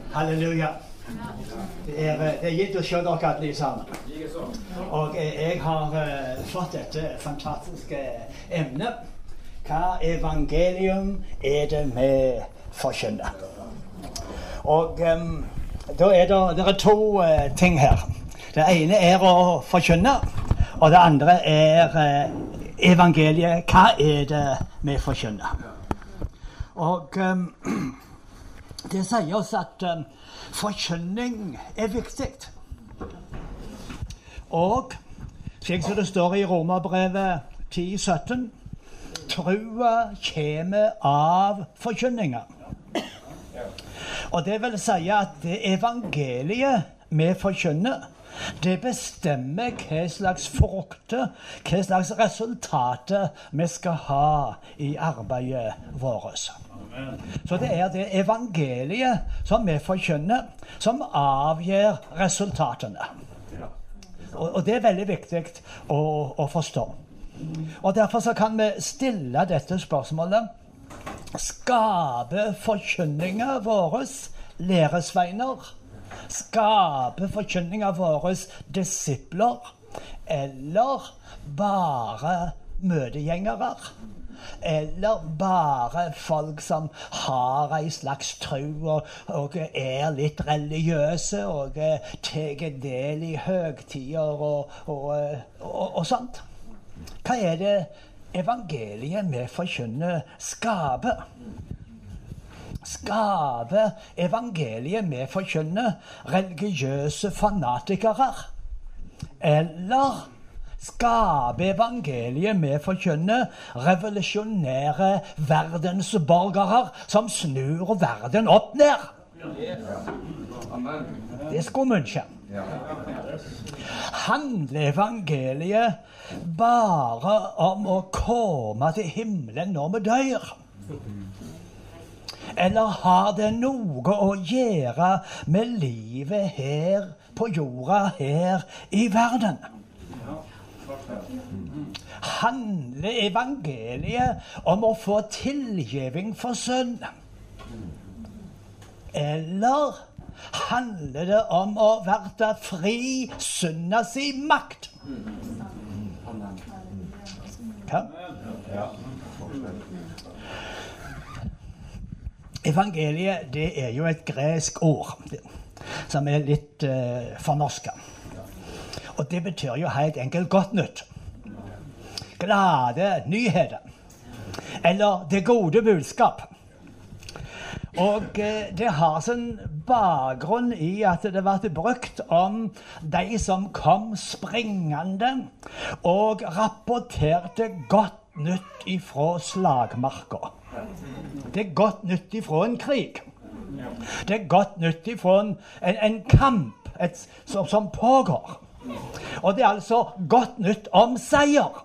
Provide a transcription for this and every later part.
Halleluja. Det er gitt å se dere alle sammen. Og jeg har fått dette fantastiske emnet. Hva evangelium er det vi forkynner? Og da er det to ting her. Det ene er å forkynne, og det andre er evangeliet. Hva er det vi forkynner? Og det sier oss at forkynning er viktig. Og slik som det står i Romerbrevet 10:17, trua kommer av forkynninga. Og det vil si at det evangeliet vi forkynner, det bestemmer hva slags frukter, hva slags resultater vi skal ha i arbeidet vårt. Så det er det evangeliet som vi forkynner, som avgjør resultatene. Og det er veldig viktig å forstå. Og derfor så kan vi stille dette spørsmålet: skaper forkynninga vår læresveiner? Skaper forkynninga vår disipler? Eller bare møtegjengere? Eller bare folk som har en slags tro og er litt religiøse og tar del i høgtider og sånt? Hva er det evangeliet vi forkynner skaper? Skaper evangeliet vi forkynner religiøse fanatikere? Eller skaper evangeliet vi forkynner revolusjonære verdensborgere som snur verden opp ned? Det skulle vi ikke. Handler evangeliet bare om å komme til himmelen når vi dør? Eller har det noe å gjøre med livet her på jorda, her i verden? Handler evangeliet om å få tilgivning for synd? Eller handler det om å være fri synda si makt? Ja. Evangeliet, det er jo et gresk ord som er litt fornorska. Og det betyr jo helt enkelt godt nytt. Glade nyheter. Eller det gode budskap. Og det har sin bakgrunn i at det ble brukt om de som kom springende og rapporterte godt nytt ifra slagmarka. Det er godt nytt ifra en krig. Det er godt nytt ifra en kamp som pågår. Og det er altså godt nytt om seier.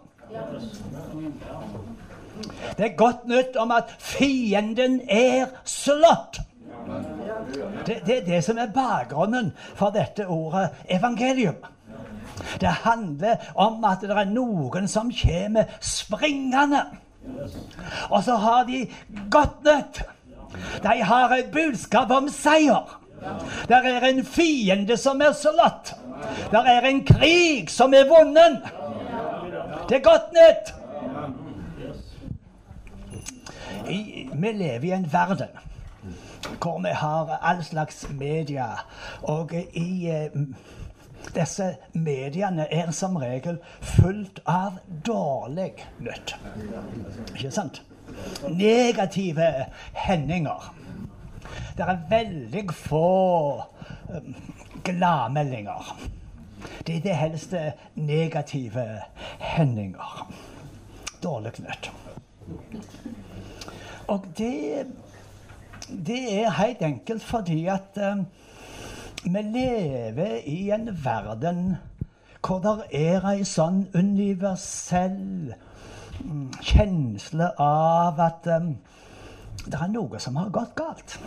Det er godt nytt om at fienden er slått. Det er det som er bakgrunnen for dette ordet evangelium. Det handler om at det er noen som kommer springende. Og så har de godt nytt. De har et budskap om seier. Der er en fiende som er slått. Der er en krig som er vunnen. Det er godt nytt. Vi lever i en verden hvor vi har all slags media, og i disse mediene er som regel fullt av dårlig nytt. Ikke sant? Negative hendinger. Det er veldig få gladmeldinger. Det er det helste negative hendinger. Dårlig nytt. Og det er helt enkelt fordi at vi lever i en verden hvor det er en sånn universell kjensle av at det er noe som har gått galt.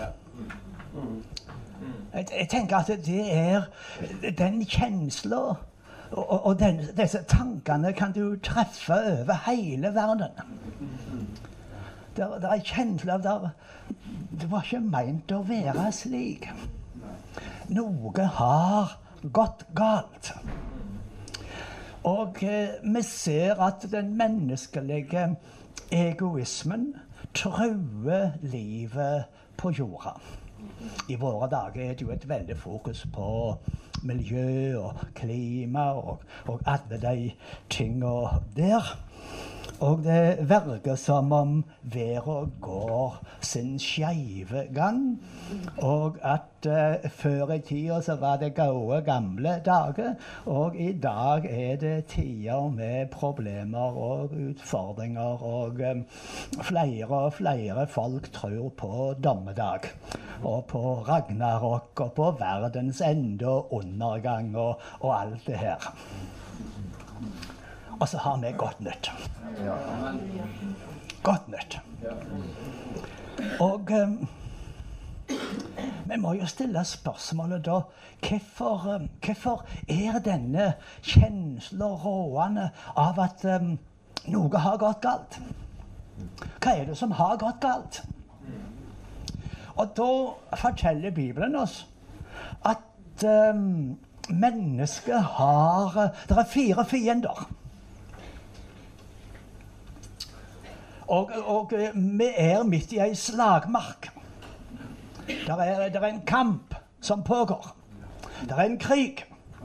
Jeg tenker at det er den kjensla og disse tankene kan du treffe over hele verden. Det er en kjensle av det var ikke meint å være slik. Noe har gått galt. Og vi ser at den menneskelige egoismen truer livet på jorda. I våre dager er det jo et veldig fokus på miljø og klima og alle de tingene der. Og det virker som om verden går sin skeive gang, og at før i tida så var det gode, gamle dager, og i dag er det tider med problemer og utfordringer, og flere og flere folk tror på dommedag, og på Ragnarok, og på verdens ende og undergang, og alt det her. Og så har vi godt nytt. Godt nytt. Og vi må jo stille spørsmålet da, hvorfor er denne kjenslen rådende av at noe har gått galt? Hva er det som har gått galt? Og da forteller Bibelen oss at mennesket det er 4 fiender. Og vi er midt i en slagmark. Der er en kamp som pågår. Der er en krig.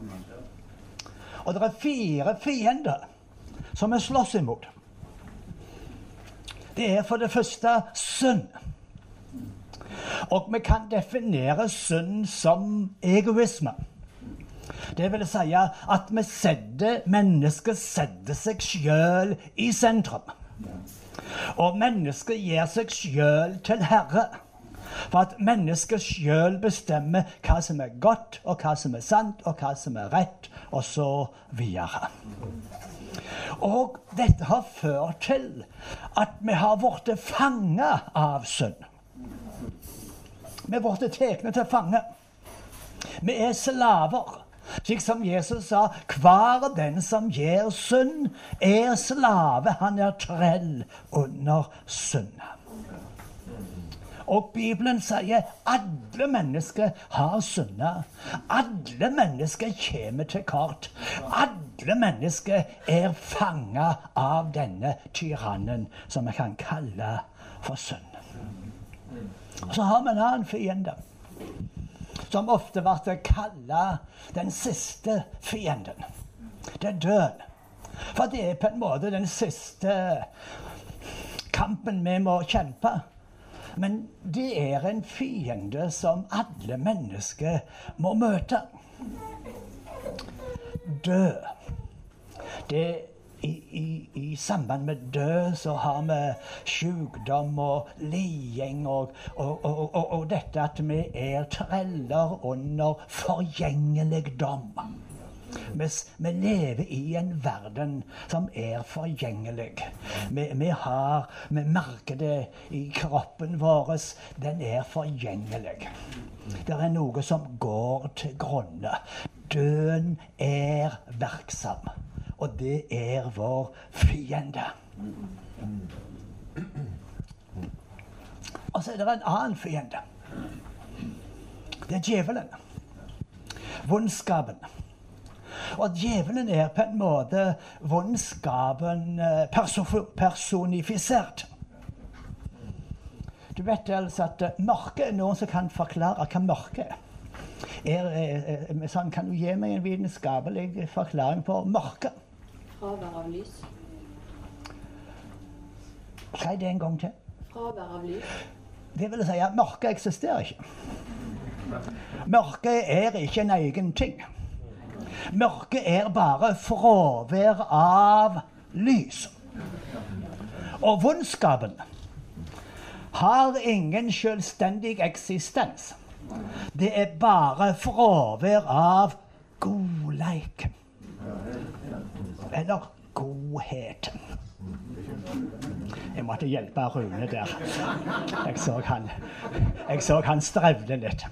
Og det er 4 fiender som vi slåss imot. Det er for det første synd. Og vi kan definere synd som egoisme. Det vil si at mennesket setter seg selv i sentrum. Og mennesket gir seg selv til herre. For at mennesket selv bestemmer hva som er godt, og hva som er sant, og hva som er rett, og så videre. Og dette har ført til at vi har vært fanget av synd. Vi har vært tatt til fange. Vi er slaver. Slik som Jesus sa, hver den som gjør synd, er slave. Han er trell under synd. Og Bibelen sier alle mennesker har syndet. Alle mennesker kommer til kort. Alle mennesker er fanget av denne tyrannen som vi kan kalle for synd. Og så har vi en annen fiende, som ofte ble kallet den siste fienden. Det er døden. For det er på en måte den siste kampen vi må kjempe. Men det er en fiende som alle mennesker må møte. Død. I samband med død så har vi sykdom og liding og dette at vi er treller under forgjengeligdom. Vi lever i en verden som er forgjengelig. Vi merker det i kroppen vår. Den er forgjengelig. Det er noe som går til grunne. Døden er verksom. Og det er vår fiende. Og så er det en annen fiende. Det er djevelen. Vondskapen. Og djevelen er på en måte vondskapen personifisert. Du vet altså at mørke er noen som kan forklare hva mørke er. Sånn, kan du gi meg en vitenskapelig forklaring på mørke? Fravær av lys. Si det en gang til. Fravær av lys. Det vil si at mørke eksisterer ikke. Mørke er ikke en egen ting. Mørke er bare fravær av lys. Og vondskapen har ingen selvstendig eksistens. Det er bare fravær av godleik. Eller godhet. Jeg måtte hjelpe Rune der. Jeg så han strevde litt.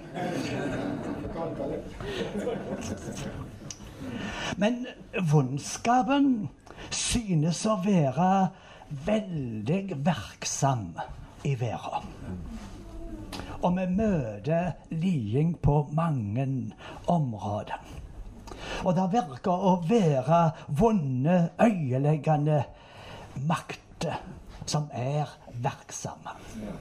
Men vondskapen synes å være veldig verksom i verden. Og vi møter liding på mange områder. Og det virker å være vonde, øyeleggende makter som er verksomme.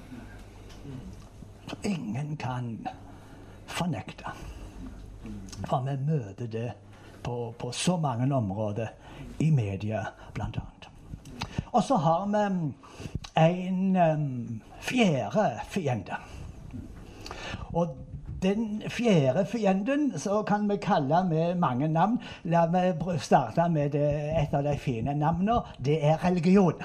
Ingen kan fornekte. For vi møter det på så mange områder i media, blant annet. Og så har vi en fjerde fiende. Og den fjerde fienden så kan vi kalle med mange navn. La meg starte med et av de fine navnene. Det er religion.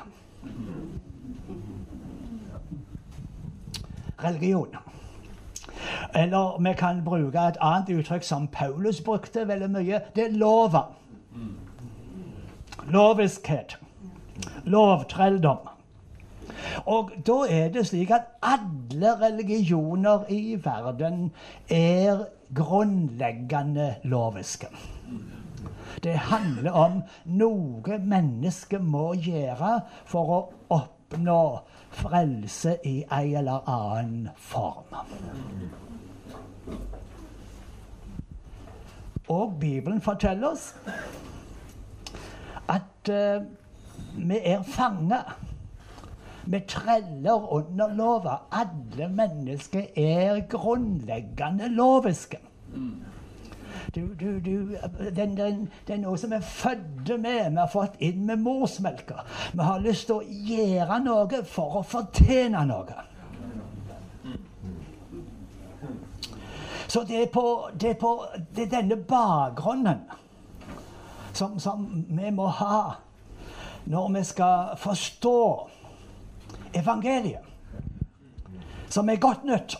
Religion. Eller vi kan bruke et annet uttrykk som Paulus brukte veldig mye. Det er lova. Loviskhet. Lovtrelldom. Og da er det slik at alle religioner i verden er grunnleggende loviske. Det handler om noe mennesket må gjøre for å oppnå frelse i en eller annen form. Og Bibelen forteller oss at vi er fanget. Vi treller under lova. Alle mennesker er grunnleggende loviske. Det er noe som vi er fødte med. Vi har fått inn med morsmelka. Vi har lyst til å gjøre noe for å fortjene noe. Så det er denne bakgrunnen som vi må ha når vi skal forstå evangeliet, som er godt nytt.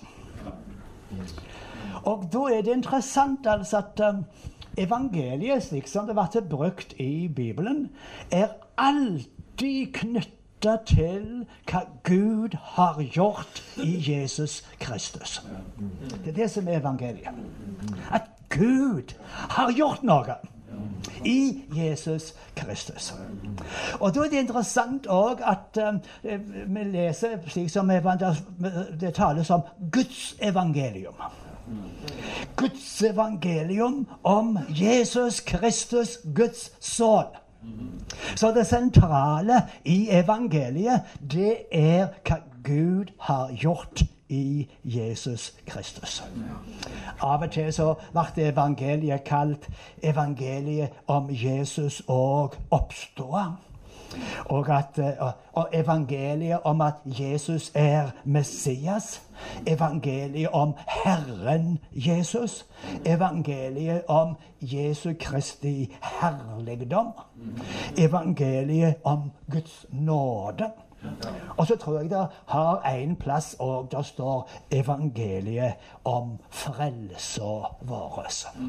Og da er det interessant altså at evangeliet, slik som det har vært brukt i Bibelen, er alltid knyttet til hva Gud har gjort i Jesus Kristus. Det er det som er evangeliet. At Gud har gjort noe i Jesus Kristus. Og da er det interessant også at vi leser slik som det tales om Guds evangelium. Guds evangelium om Jesus Kristus, Guds sønn. Så det sentrale i evangeliet, det er hva Gud har gjort i Jesus Kristus. Av og til så ble evangeliet kalt evangeliet om Jesus og oppståa. Og evangeliet om at Jesus er Messias. Evangeliet om Herren Jesus. Evangeliet om Jesu Kristi herligdom. Evangeliet om Guds nåde. Og så tror jeg det har en plass, og der står evangeliet om frelsa vår.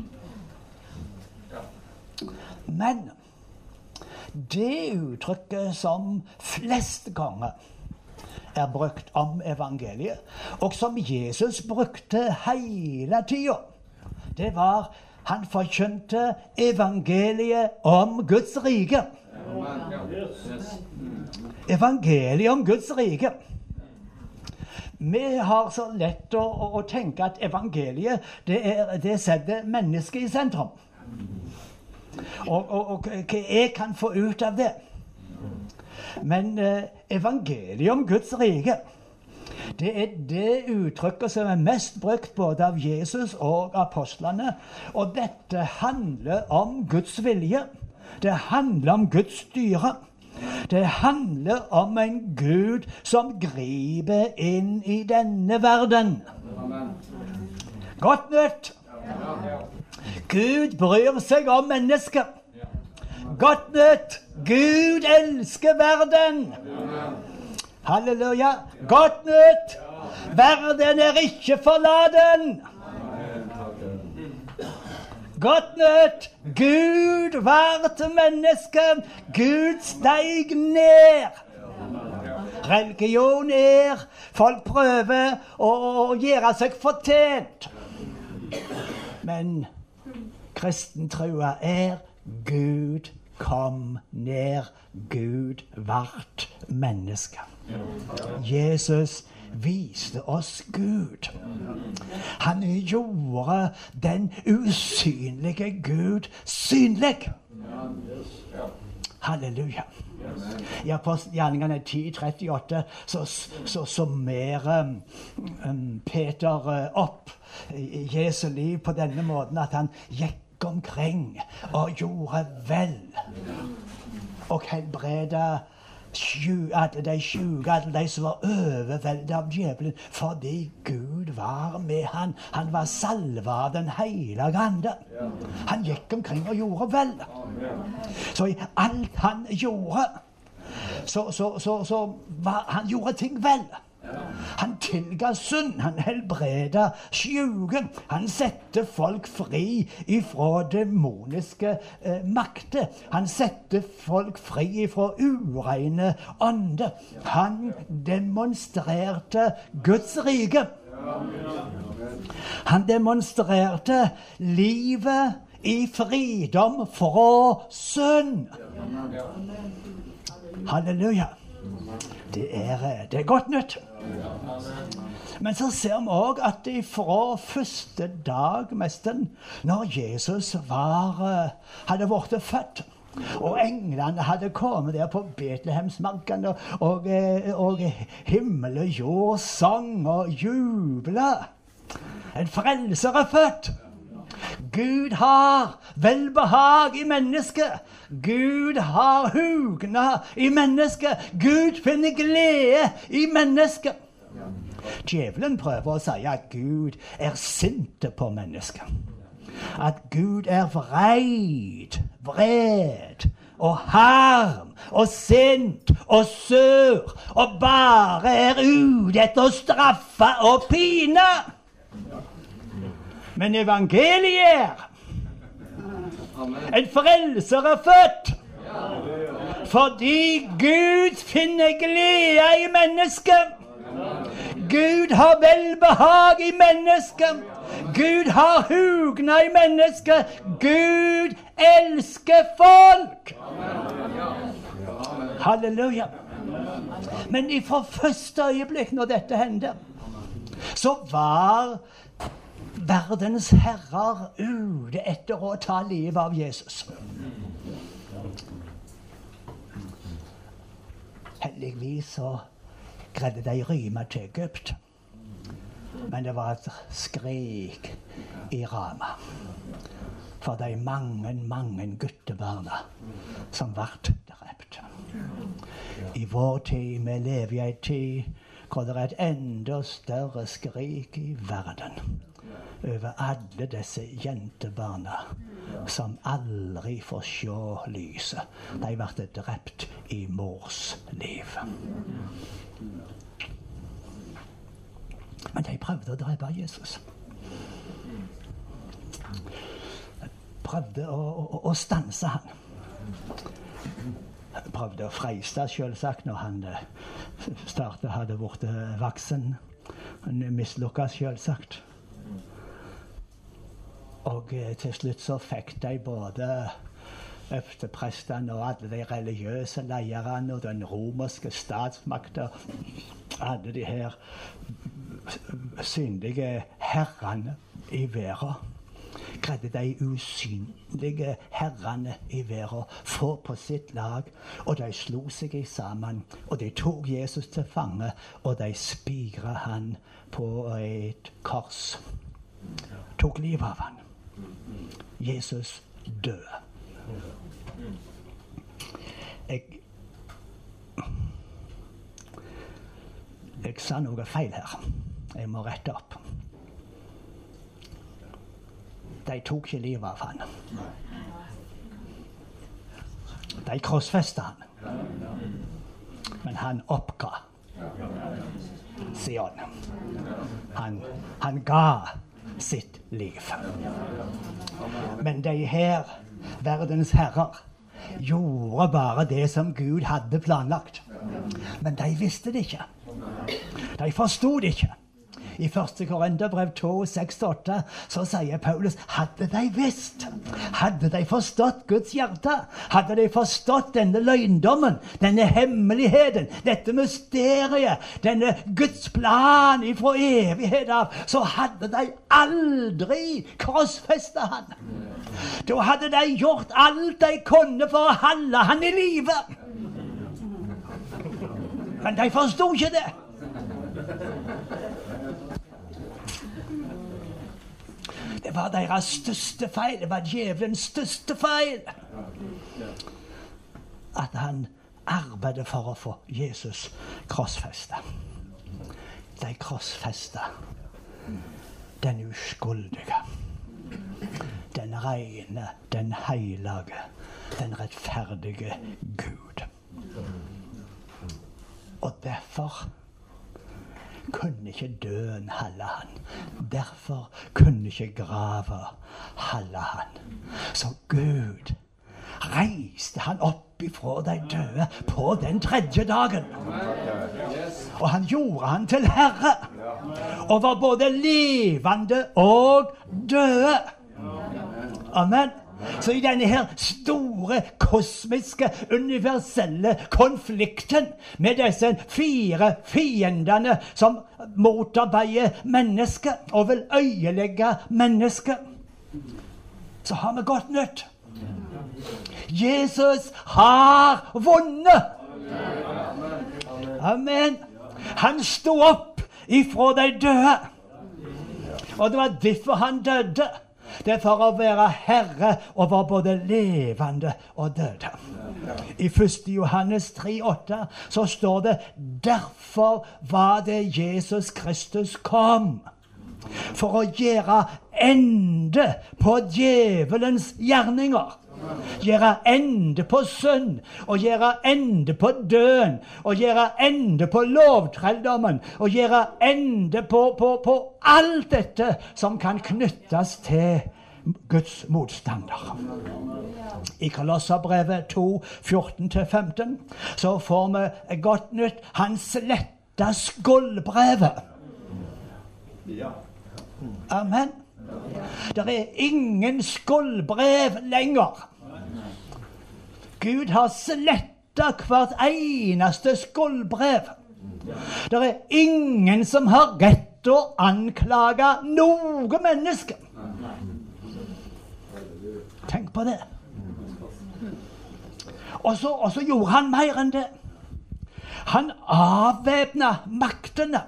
Men det uttrykket som flest ganger er brukt om evangeliet, og som Jesus brukte hele tida, det var han forkynte evangeliet om Guds rike. Evangeliet om Guds rike. Vi har så lett å tenke at evangeliet det setter mennesket i sentrum. Og hva jeg kan få ut av det. Men evangeliet om Guds rike, det er det uttrykket som er mest brukt både av Jesus og apostlene. Og dette handler om Guds vilje. Det handler om Guds styre. Det handler om en Gud som griper inn i denne verden. Godt nytt! Gud bryr seg om mennesker. Godt nytt! Gud elsker verden. Halleluja! Godt nytt! Verden er ikke forlaten. Godt nytt! Gud var til mennesket. Gud steig ned. Religion er folk prøver å gjøre seg fortjent. Men kristentrua er Gud kom ned. Gud vart menneske. Jesus viste oss Gud. Han gjorde den usynlige Gud synlig. Halleluja. I Apostelgjerningene 10:38 så summerer Peter opp Jesu liv på denne måten at han gikk omkring og gjorde vel og helbreda alle de syke, alle de som var overveldet av djevelen, fordi Gud var med han. Han var salvet av den hellige ande. Han gikk omkring og gjorde vel. Så i alt han gjorde, han gjorde ting vel. Han tilga synd, han helbreda syke, han sette folk fri ifra demoniske makter. Han sette folk fri ifra ureine ånder. Han demonstrerte Guds rike. Han demonstrerte livet i fridom fra synd. Halleluja. Det er godt nytt. Men så ser vi også at fra første dag nesten, når Jesus hadde vært født, og englene hadde kommet der på Betlehemsmarken, og himmel og jord sang og jubla. En frelser er født. Gud har velbehag i mennesket. Gud har hugna i mennesket. Gud finner glede i mennesket. Djevelen prøver å si at Gud er sinte på mennesket. At Gud er vred og harm og sint og sur og bare er ute etter å straffe og pine. Men evangeliet er en frelser er født fordi Gud finner glede i mennesket. Gud har velbehag i mennesket. Gud har hugna i mennesket. Gud elsker folk. Halleluja. Men fra første øyeblikk når dette hendte, så var verdens herrer ute etter å ta livet av Jesus. Heldigvis så greide de rømme til Egypt. Men det var et skrik i Rama for de mange guttebarna som ble drept. I vår tid, vi lever i en tid hvor det er et enda større skrik i verden over alle disse jentebarna som aldri får se lyset. De ble drept i mors liv. Men de prøvde å drepe Jesus. De prøvde å stanse han. De prøvde å freiste, selvsagt, når han hadde vært voksen. Han mislykket, selvsagt. Og til slutt så fikk de både øversteprestene og alle de religiøse lederne og den romerske statsmakten, alle de her synlige herrene i verden, greide de usynlige herrene i verden få på sitt lag, og de slo seg sammen, og de tok Jesus til fange, og de spikret han på et kors. Tok livet av han. Jesus døde. Jeg sa noe feil her. Jeg må rette opp. De tok ikke livet av han. De krossfestet han. Men han oppga Sion. Han ga sitt liv. Men de her verdens herrer gjorde bare det som Gud hadde planlagt. Men de visste det ikke. De forstod det ikke. I 1. Korinterbrev 2:6-8 så sier Paulus, hadde de visst, hadde de forstått Guds hjerte, hadde de forstått denne løgndommen, denne hemmeligheten, dette mysteriet, denne Guds plan ifra evighet av, så hadde de aldri krossfestet han. Da hadde de gjort alt de kunne for å holde han i live. Men de forstod ikke det. Det var deres største feil. Det var djevelens største feil. At han arbeidet for å få Jesus krossfestet. De krossfestet den uskyldige, den rene, den hellige, den rettferdige Gud. Og derfor kunne ikke døden holde han. Derfor kunne ikke grava holde han. Så Gud reiste han opp ifra de døde på den 3. dagen. Og han gjorde han til herre. Og var både levende og døde. Amen. Så i denne her store, kosmiske, universelle konflikten med disse 4 fiendene som motarbeider mennesket og vil øyelegge mennesket, så har vi godt nytt. Jesus har vunnet. Amen. Han stod opp ifra de døde. Og det var derfor han døde. Det er for å være herre over både levende og døde. I 1. Johannes 3:8 så står det, derfor var det Jesus Kristus kom, for å gjøre ende på djevelens gjerninger. Gjøre ende på synd, og gjøre ende på døden, og gjøre ende på lovtrelldommen, og gjøre ende på alt dette som kan knyttes til Guds motstander. I Kolosserbrevet 2:14-15 så får vi godt nytt. Han sletta skuldbrevet. Amen. Det er ingen skuldbrev lenger. Gud har slettet hvert eneste skuldbrev. Det er ingen som har rett å anklage noe menneske. Tenk på det. Og så gjorde han mer enn det. Han avvæpnet maktene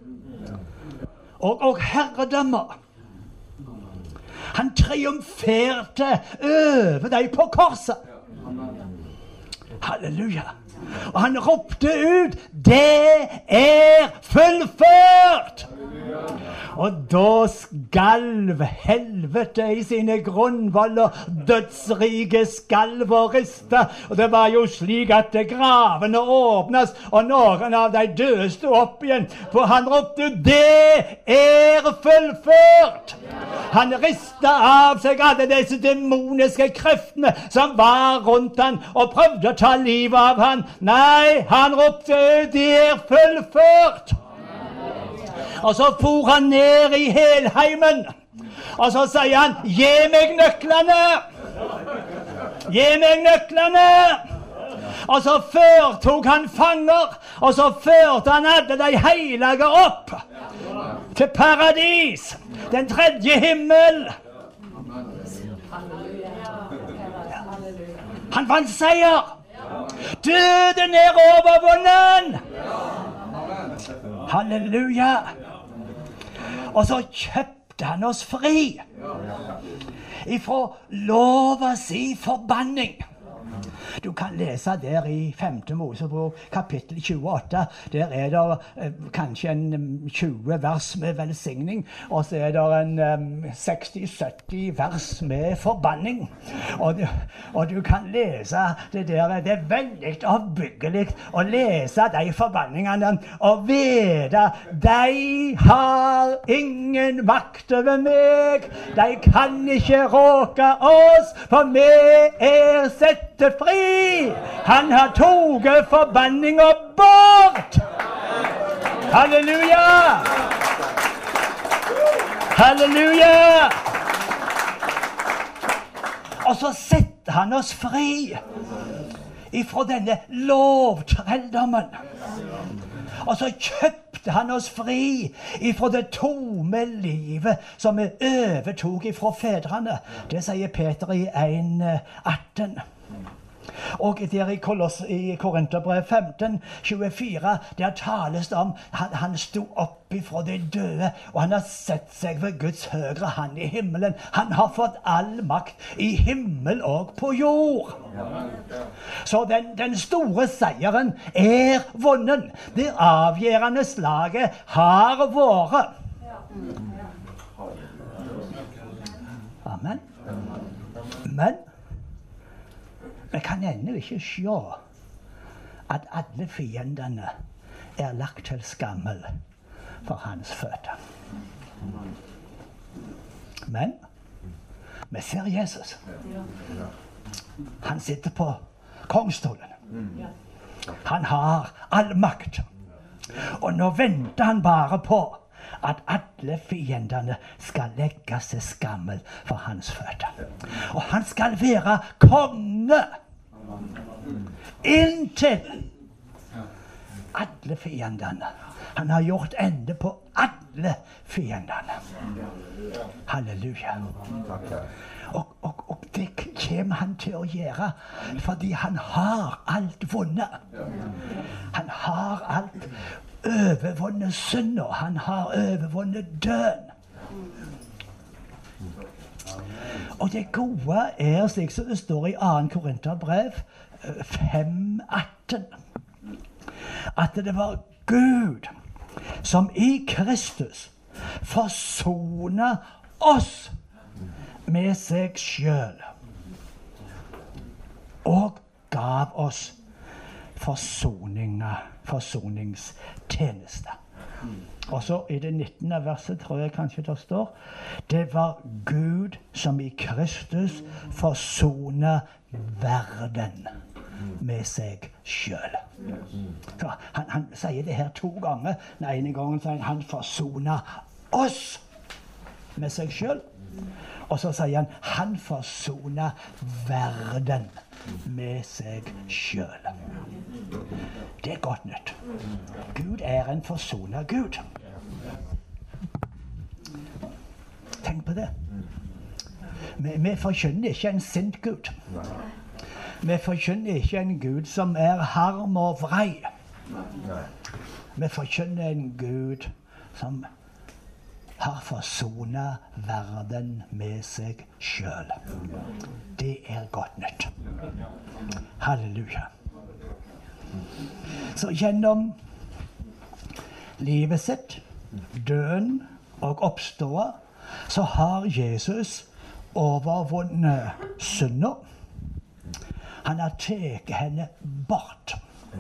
og herredømmer. Han triumferte over dem på korset. Halleluja. Og han ropte ut, det er fullført! Og da skalv helvete i sine grunnvoller, dødsrike skalv og riste. Og det var jo slik at gravene åpnes, og noen av de døde stod opp igjen. For han ropte, det er fullført! Han ristet av seg alle disse demoniske kreftene som var rundt han, og prøvde å ta livet av han. Nei, han ropte ut, det er fullført! Og så for han ned i Helheimen, og så sier han, gi meg nøklene! Gi meg nøklene! Og så tok han fanger, og så førte han alle de hellige opp til paradis, den 3. himmel. Han vant seier. Døden er overvunnen. Halleluja. Og så kjøpte han oss fri ifra lova si forbanning. Du kan lese der i 5. Mosebok, kapittel 28. Der er det kanskje en 20 vers med velsigning, og så er det en 60-70 vers med forbanning. Og du kan lese det der. Det er veldig oppbyggelig å lese de forbanningene og vite de har ingen makt over meg. De kan ikke råke oss, for vi er sette fri. Han har toget forbanninga bort. Halleluja! Halleluja! Og så setter han oss fri ifra denne lovtrelldommen. Og så kjøpte han oss fri ifra det tomme livet som vi overtok ifra fedrene. Det sier Peter i 1,18. Og der i Korinterbrev 15:24, der tales det om han sto opp ifra de døde, og han har sett seg ved Guds høyre hand i himmelen. Han har fått all makt i himmel og på jord. Så den store seieren er vunnen. Det avgjørende slaget har vært. Amen. Men vi kan ennå ikke se at alle fiendene er lagt til skammel for hans føtter. Men vi ser Jesus. Han sitter på kongsstolen. Han har all makt. Og nå venter han bare på at alle fiendene skal legges til skammel for hans føtter. Og han skal være konge inntil alle fiendene. Han har gjort ende på alle fiendene. Halleluja. Og det kommer han til å gjøre, fordi han har alt vunnet. Han har alt overvunnet synd, og han har overvunnet døden. Og det gode er, slik som det står i 2. Korinterbrev 5,18, at det var Gud som i Kristus forsona oss med seg sjøl og gav oss forsoningstjeneste. Og så i det 19. verset tror jeg kanskje det står: det var Gud som i Kristus forsona verden med seg sjøl. Han sier det her 2 ganger. Den ene gangen sier han forsona oss med seg sjøl. Og så sier han forsona verden med seg sjøl. Det er godt nytt. Gud er en forsona Gud. Tenk på det. Vi forkynner ikke en sint Gud. Vi forkynner ikke en Gud som er harm og vrei. Vi forkynner en Gud som har forsona verden med seg sjøl. Det er godt nytt. Halleluja. Så gjennom livet sitt, døden og oppståa, så har Jesus overvunnet synda. Han har tatt henne bort.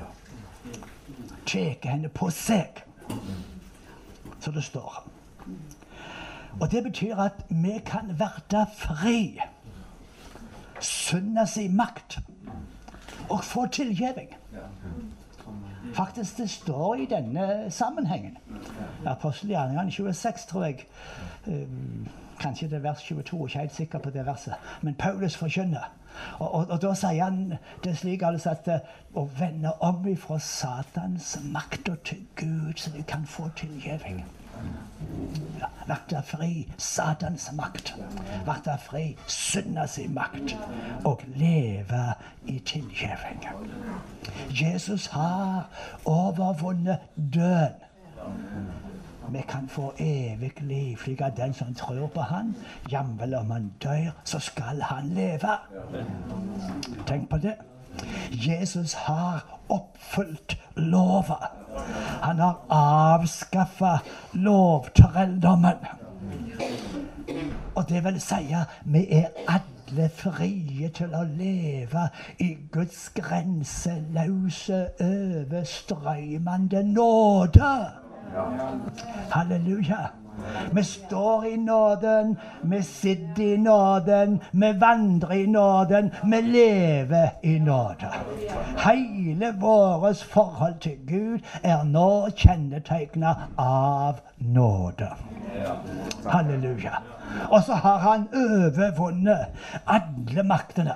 Tatt henne på seg, så det står. Og det betyr at vi kan være fri, synda si makt, og få tilgivning. Faktisk det står i denne sammenhengen. Apostelgjerningene 26, tror jeg. Kanskje det er vers 22, jeg er ikke helt sikker på det verset. Men Paulus forkynner. Og da sier han det slik altså at å vende om ifra Satans makt og til Gud, så du kan få tilgivning. Være fri Satans makt. Være fri synda si makt. Og leve i tilgivning. Jesus har overvunnet døden. Vi kan få evig liv, slik at den som tror på han, jamvel om han dør, så skal han leve. Tenk på det. Jesus har oppfylt lova. Han har avskaffet lovtrelldommen. Og det vil si at vi er alle frie til å leve i Guds grenseløse, overstrømmende nåde. Halleluja. Vi står i nåden, vi sitter i nåden, vi vandrer i nåden, vi lever i nåde. Hele vårt forhold til Gud er nå kjennetegnet av nåde. Halleluja. Og så har han overvunnet alle maktene.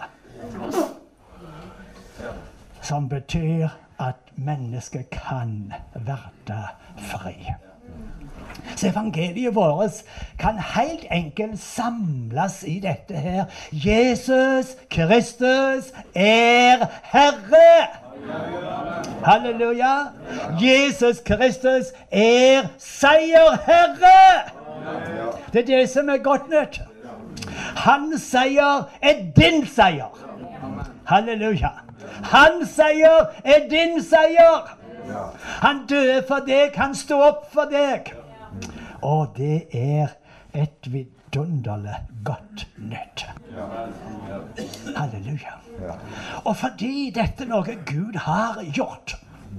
Som betyr at mennesket kan være fri. Så evangeliet vårt kan helt enkelt samles i dette her. Jesus Kristus er Herre. Halleluja. Jesus Kristus er seierherre. Det er det som er godt nytt. Hans seier er din seier. Halleluja. Hans seier er din seier. Han døde for deg, han stod opp for deg. Og det er et vidunderlig godt nytt. Halleluja. Og fordi dette er noe Gud har gjort,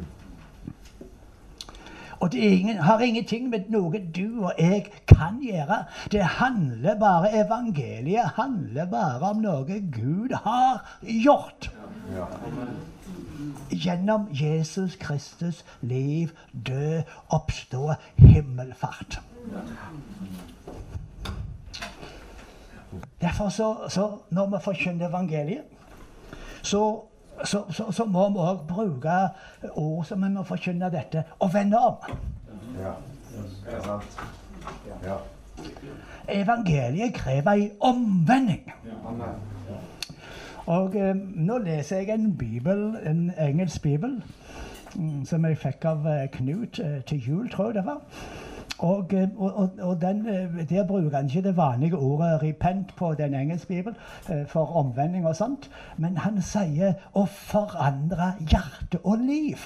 og det har ingenting med noe du og jeg kan gjøre. Det handler bare, evangeliet handler bare om noe Gud har gjort. Gjennom Jesus Kristus liv, død, oppstå, himmelfart. Derfor så når vi forkynner evangeliet, så må vi også bruke ord som vi må forkynne dette, og vende om. Evangeliet krever en omvending. Og nå leser jeg en bibel, en engelsk bibel, som jeg fikk av Knut til jul, tror jeg det var. Og der bruker han ikke det vanlige ordet repent på den engelske bibel for omvending og sånt, men han sier å forandre hjerte og liv.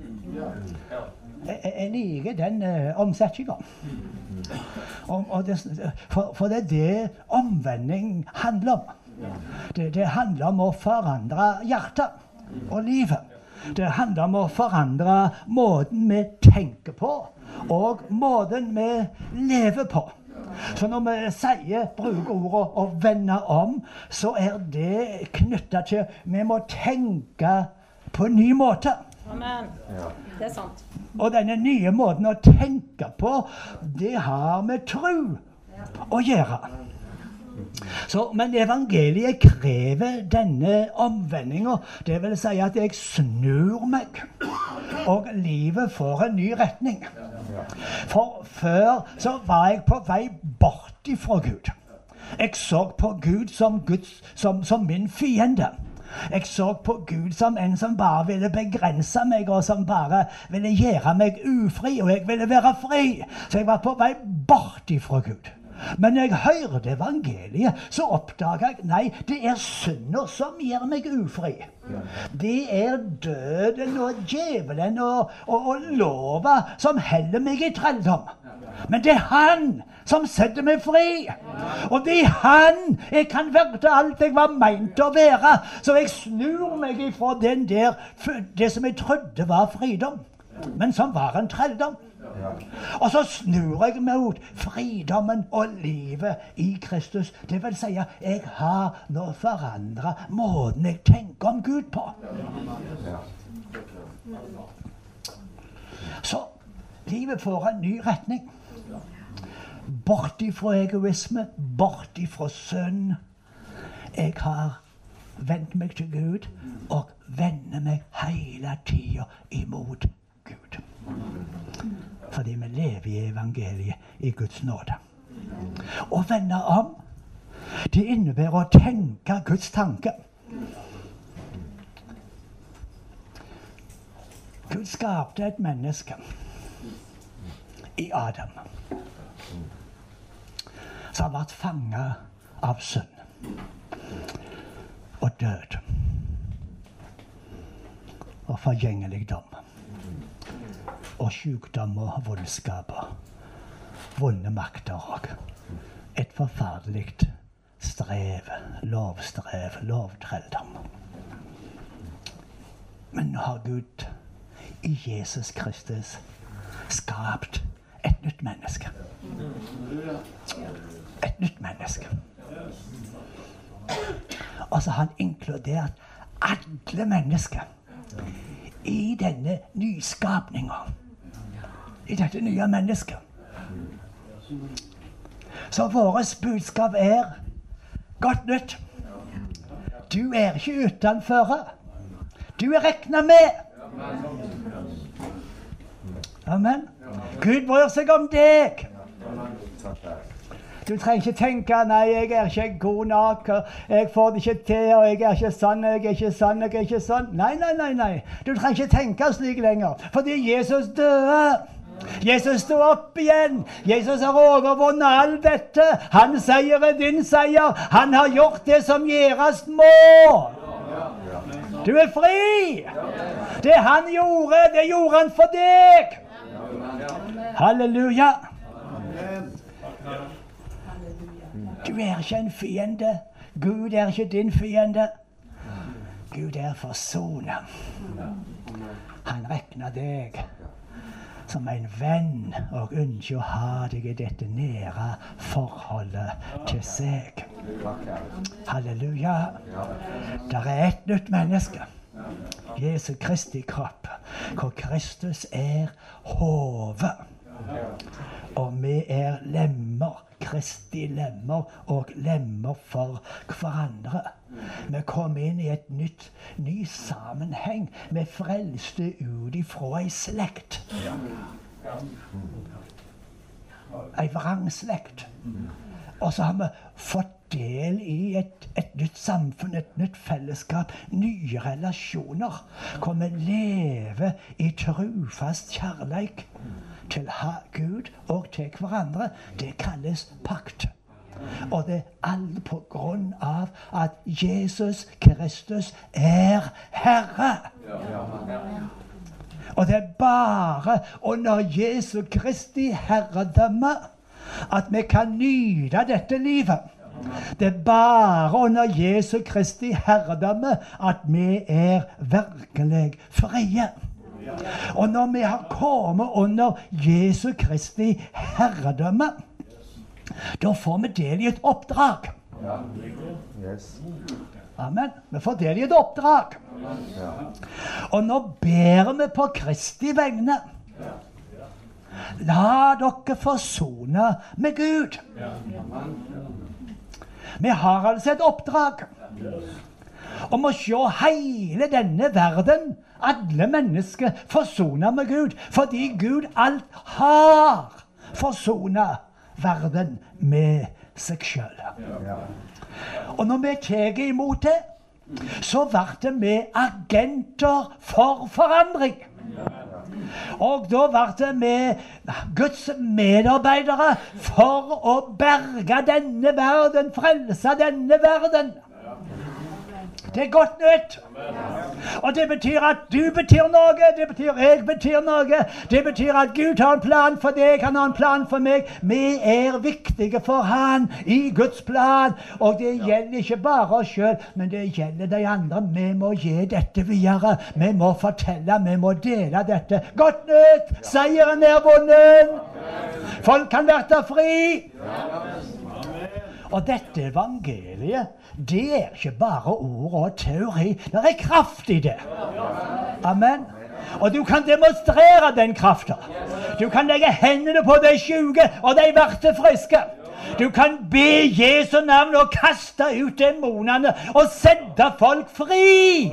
Jeg liker den omsetningen. For det er det omvending handler om. Det handler om å forandre hjertet og livet. Det handler om å forandre måten vi tenker på, og måten vi lever på. Så når vi bruker ordet å vende om, så er det knyttet til vi må tenke på en ny måte. Amen. Det er sant. Og denne nye måten å tenke på, det har med tro å gjøre. Men evangeliet krever denne omvendingen. Det vil si at jeg snur meg, og livet får en ny retning. For før så var jeg på vei bort ifra Gud. Jeg så på Gud som min fiende. Jeg så på Gud som en som bare ville begrense meg, og som bare ville gjøre meg ufri, og jeg ville være fri. Så jeg var på vei bort ifra Gud. Men når jeg hørte evangeliet, så oppdaget jeg, nei, det er synder som gjør meg ufri. Det er døden og djevelen og lova som heller meg i trelldom. Men det er han som setter meg fri. Og det er han jeg kan være til alt jeg var meint å være. Så jeg snur meg ifra det som jeg trodde var fridom, men som var en trelldom. Og så snur jeg mot fridommen og livet i Kristus. Det vil si at jeg har nå forandret måten jeg tenker om Gud på. Så livet får en ny retning. Bort ifra egoisme, bort ifra synd. Jeg har vendt meg til Gud og vender meg hele tiden imot Gud. Fordi vi lever i evangeliet i Guds nåde. Å vende om, det innebærer å tenke Guds tanke. Gud skapte et menneske i Adam, som ble fanget av synd og død og forgjengeligdom og sykdom og vondskaper, vonde makter og et forferdelig strev, lovtrelldom. Men nå har Gud i Jesus Kristus skapt et nytt menneske. Et nytt menneske. Og så har han inkludert alle mennesker i denne nyskapningen. I dette nye mennesket. Så våres budskap godt nytt. Du ikke utenfor. Du regnet med. Amen. Gud bryr seg om deg. Du trenger ikke tenke, nei, jeg ikke god nok, jeg får det ikke til, og jeg ikke sånn, jeg ikke sånn, jeg ikke sånn. Nei. Du trenger ikke tenke slik lenger, fordi Jesus døde. Jesus stod opp igjen. Jesus har overvunnet alt dette. Han seier din seier. Han har gjort det som gjøres må. Du fri. Det han gjorde, det gjorde han for deg. Halleluja. Du ikke en fiende. Gud ikke din fiende. Gud forsoner. Han regner deg som en venn og ønsker å ha deg i dette nære forholdet til seg. Halleluja. Der et nytt menneske. Jesu Kristi kropp, hvor Kristus hodet. Og vi lemmer, Kristi lemmer og lemmer for hverandre. Vi kom inn i et ny sammenheng. Vi frelste ut ifra ei slekt. Ei vrangslekt. Og så har vi fått del i et nytt samfunn, et nytt fellesskap, nye relasjoner, hvor vi lever i trufast kjærleik til Gud og til hverandre. Det kalles pakt. Og det alt på grunn av at Jesus Kristus Herre. Og det bare under Jesu Kristi herredømme at vi kan nyte dette livet. Det bare under Jesu Kristi herredømme at vi virkelig frie. Og når vi har kommet under Jesu Kristi herredømme, da får vi del i et oppdrag. Amen. Vi får del i et oppdrag. Og nå ber vi på Kristi vegne. La dere forsone med Gud. Vi har altså et oppdrag om å se hele denne verden, alle mennesker, forsone med Gud. Fordi Gud alt har forsonet verden med seg selv. Og når vi tar imot det, så blir vi agenter for forandring. Og da blir vi Guds medarbeidere for å berge denne verden, frelse denne verden. Det godt nytt. Og det betyr at du betyr noe, det betyr jeg betyr noe, det betyr at Gud har en plan for deg, han har en plan for meg. Vi viktige for han i Guds plan, og det gjelder ikke bare oss selv, men det gjelder de andre. Vi må gi dette videre, vi må fortelle, vi må dele dette. Godt nytt, seieren vunnet, folk kan være fri. Og dette evangeliet, det ikke bare ord og teori, det kraft i det. Amen. Og du kan demonstrere den kraften. Du kan legge hendene på de syke, og de blir friske. Du kan be Jesu navn og kaste ut demonene og sette folk fri.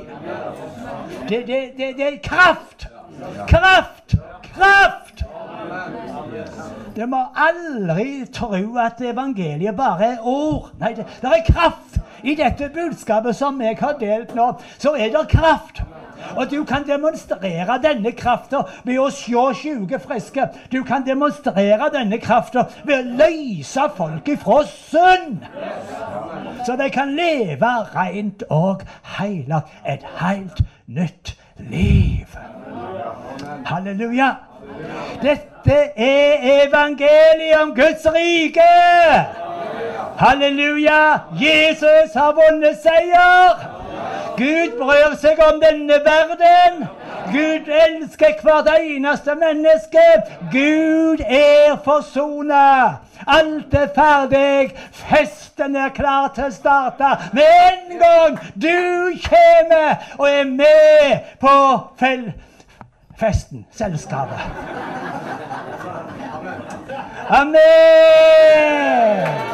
Det kraft. Kraft. Kraft. Det må aldri tro at evangeliet bare ord. Nei, det kraft. I dette budskapet som jeg har delt nå, så det kraft. Og du kan demonstrere denne kraften ved å se syke friske. Du kan demonstrere denne kraften ved å løse folk ifra synd. Så de kan leve rent og hellig. Et helt nytt liv. Halleluja. Dette evangeliet om Guds rike. Halleluja. Jesus har vunnet seier. Gud bryr seg om denne verden. Gud elsker hvert eneste menneske. Gud forsonet. Alt ferdig. Festen klar til å starte. Med en gang du kommer og med på festen, selskapet. Amen!